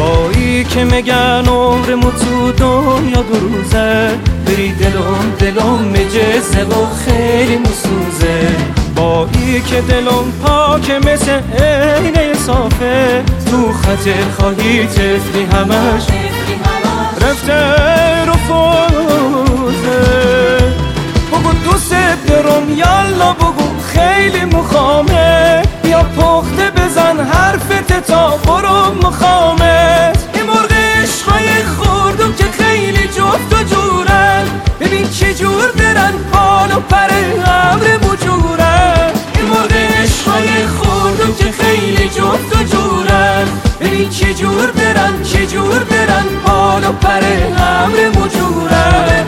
جایی که میگن عمرمو تو دنیا 2 روزه، بری دلم مجزه و خیلی مسوزه. با ای که دلم پاکه مثل عینه صافه، تو خاطر خواهی طفلی همش رفته رفوزه. بگو دوست دارم یالا بگو خیلی مخامه، بیا پخته بزن حرفت تا برم مخامت. این مرغ عشقای خوردم که خیلی جفت و جورن، ببین چه جور برن پال و پر ابرمو جورن. این مرغ عشقای خوردم که خیلی جفت و جورن، ببین چه جور برن پال و پر ابرمو جورن.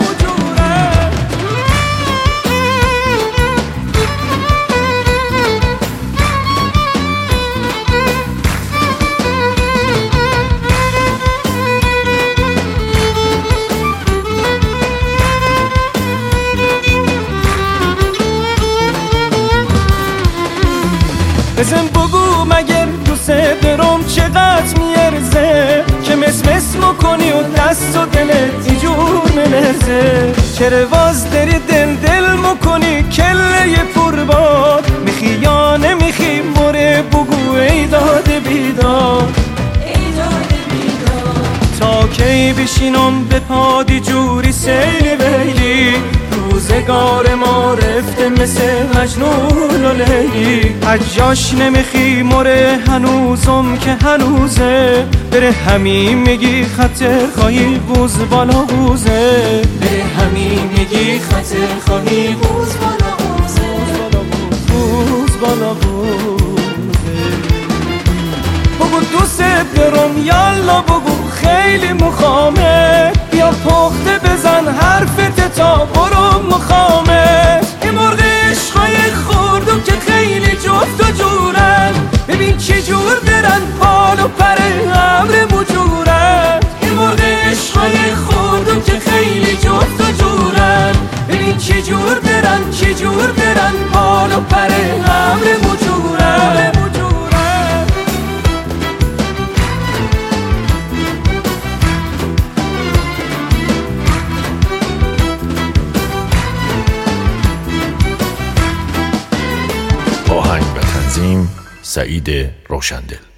بزن بگو مگر دوست دارم چقدر میارزه، که مس میکنی و دست و دلت اینجور ملرزه. چرا واز داری دل میکنی کله پرباد، میخی یا نمیخی موره بگو ای داد بیداد. تا کی بشینم به پادی جوری سیلی ویلی، روزگار ما رفته مثل مجنون و لیلی. حجاش نمیخی موره هنوزم که هنوزه، بره همین میگی خطر خواهی قوز بالا قوزه. بره همین میگی خطر خواهی قوز بالا قوزه، قوز بالا قوزه. بگو دوست دارم یالا بگو خیلی مخامه، بیا پخته بزن حرفت تا برم مخامه. این مرغ عشقای خوردم که خیلی جفت و جورن، ببین چه جور برن پال و پر ابرمو جورن. این مرغ عشقای خوردم که خیلی جفت و جورن، ببین چه جور برن پال و پر ابرمو جورن. آهنگ و تنظیم سعید روشندل.